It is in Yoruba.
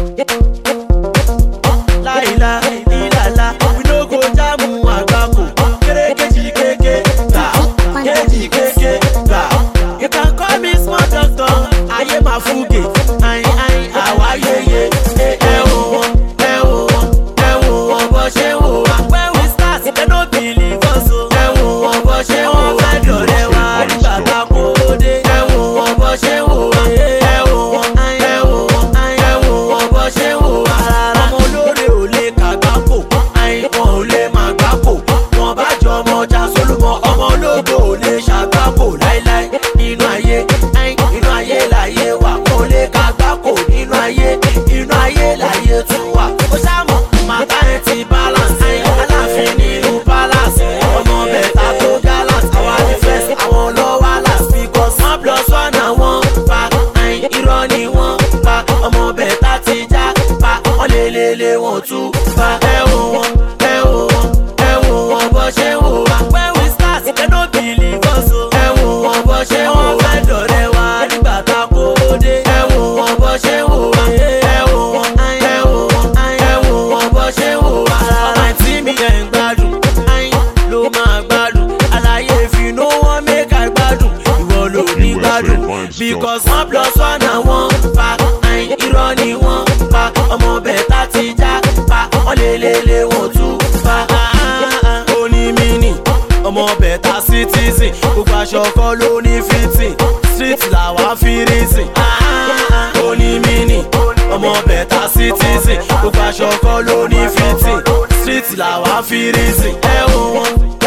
Laila, ilala, we no go jamu agbako. Kerekeji keke, ta, keji keke, ta. You can call me small doctor, aye ma fuge, aye, awaye ye. Bó ṣe wò wá. When we start, they no believe us o. Bó ṣe wò wá. Dọ̀rẹ́ wa nígbà tá kò dé. Bó ṣe wò wá. Bó ṣe wò wá. Ọmọ olóore ò lè kàgbákò, wọn ò lè má gbákò. Wọ́n bá jọ ọmọ ọjà Solomon, ọmọ ológo ò lè ṣàgbákò láíláí. Nínú ayé láyé wà, wọn ò lè kàgbákò nínú ayé láyé tún wà. Ó ṣàmọ̀ màtá ẹ̀ ti balance, aláàfin nínú palace. Ọmọ bẹ̀ta tó gallant, àwa ní first, àwọn lọ́wọ́ last. Because 1+1 àwọn pa, irọ́ ni wọ́n pa. Ọmọ bẹ̀ta ti já pa, wọ́n lé wọn tún pa. Ẹ wò wọ́n bó ṣe wò wá. When we start, they no believe us o. Ẹ wò wọ́n bó ṣe wò wá. Fẹ́ dọ̀rẹ́ wa nígbà tá kò dé. Ẹ wò wọ́n bó ṣe wò wá. Ẹ wò wọ́n bó ṣe wò wá. Ọmọ tí mi ẹ̀ ń gbádùn, ló máa gbádùn. Àlàyé fi no wan make I gbádùn, ìwọ ló ní gbádùn. Because 1+1 àwọn pa, irọ́ ni wọ́n pa. Ọmọ bẹ̀ta ti já pa, wọ́n lé wọn tún pa. Onímìnì, ọmọ bẹ̀ta citizen, gbogbo aṣọ kọ́ ló ní fitting. Street làwa fi reason. Onímìnì, ọmọ bẹ̀ta citizen, gbogbo aṣọ kọ́ ló ní fitting. Street làwa fi reason. Ẹ wò wọ́n.